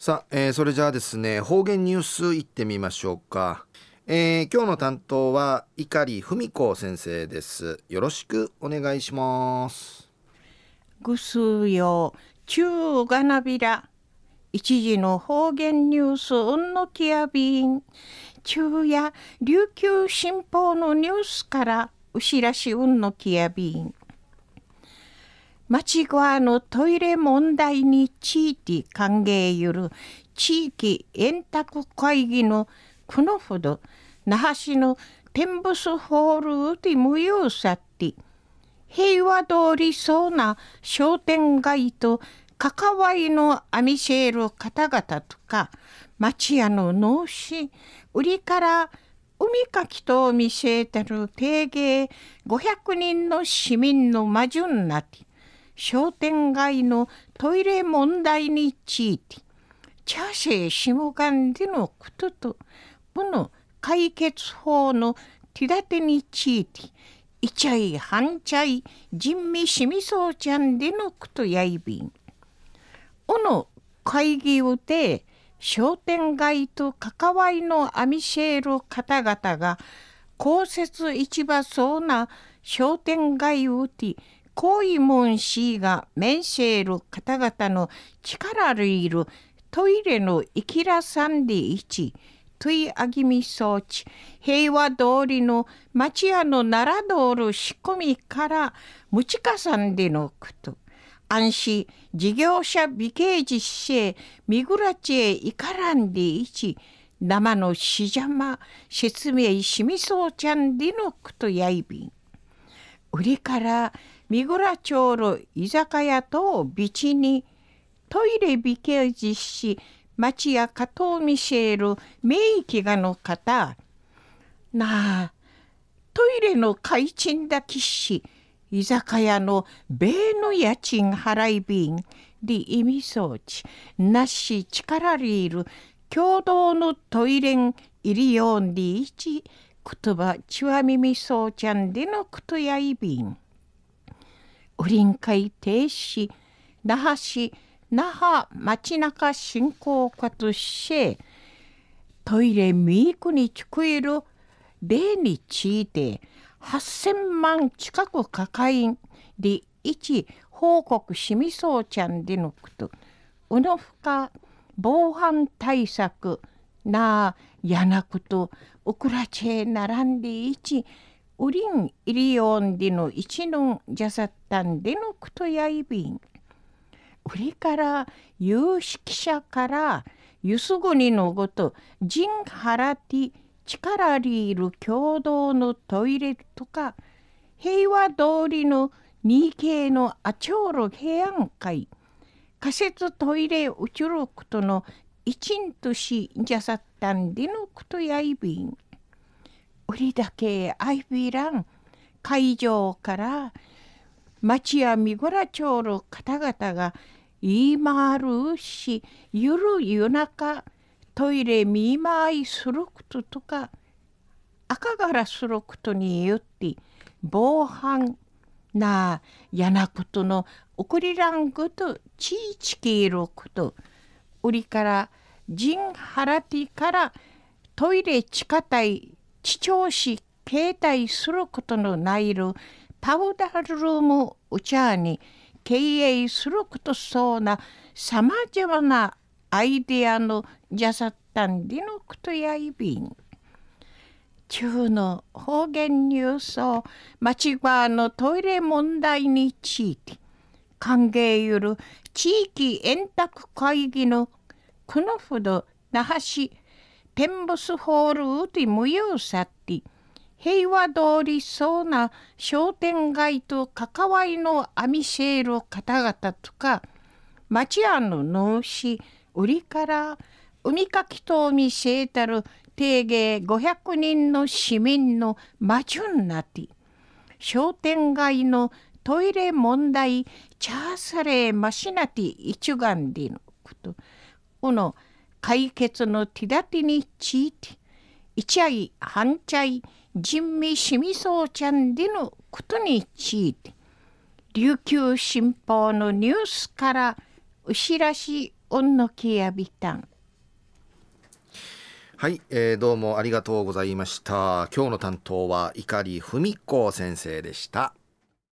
さあ、それじゃあですね、方言ニュースいってみましょうか。今日の担当は碇文子先生です。よろしくお願いします。 ぐすよ中がなびら一時の方言ニュースうんのきやびん中や琉球新報のニュースからうしらしうんのきやびん町側のトイレ問題について歓迎ゆる地域円卓会議のこのほど那覇市のテンブスホールで無用さって平和通りそうな商店街と関わりのあみせる方々とか町屋の農師売りから海かきと見せてる定芸500人の市民の魔順なって商店街のトイレ問題について茶世下間でのこととこの解決法の手立てについていちゃい半ちゃい人味しみそうちゃんでのことやいびんこの会議をで商店街と関わりのあみせる方々が公設市場そうな商店街をてこういもんしが面せる方々の力あるいるトイレのいきらさんでいちトイあぎみ装置平和通りの町屋の奈良通る仕込みからむちかさんでのこと安心事業者美形実施みぐらちへいからんでいち生のしじゃま説明しみそうちゃんでのことやいびん売りからみぐら町の居酒屋とビチにトイレ美形実施町や加藤見せる名域がの方なあトイレの開賃だきし居酒屋の米の家賃払い便で意味装置なし力りいる共同のトイレん入りよんでいち言葉ちわみみそうちゃんでのことやいびん売りん会停止那覇市那覇町中振興課としてトイレミークに聞こえる例について8000万近く抱えで一報告しみそうちゃんでのことうのふか防犯対策なやなことうくらちへ並んで一うりんいりよんでの一のじゃさったんでのことやいびん売りから有識者からゆすぐにのごと人払って力りいる共同のトイレとか平和通りの 2K のあちょうろ平安会仮設トイレうちることの一んとしじゃさったんでのことやいびん売りだけあいびらん会場から町やみごら町の方々が言い回るしゆる夜中トイレ見舞いすることとか赤がらすることによって防犯なやなことの送りらんことちいちきいること売りから人払ってからトイレ地下帯地調し携帯することのないるパウダールームうちゃに経営することそうなさまざまなアイデアのじゃさったんでのことやいびん中の方言ニュースを町側のトイレ問題について歓迎ゆる地域円卓会議のこのほど那覇市テンブスホールで無用さって平和通りそうな商店街と関わりのあみせる方々とか町屋の農師売りから海かきと見せたる定芸500人の市民の魔順なって商店街のトイレ問題チャーサレマシナティ一眼でのことこの解決の手立てについていちゃい半ちゃい人味しみそうちゃんでのことについて琉球新報のニュースからうしらしうんのきやびたん。 はい、どうもありがとうございました。今日の担当は碇文子先生でした。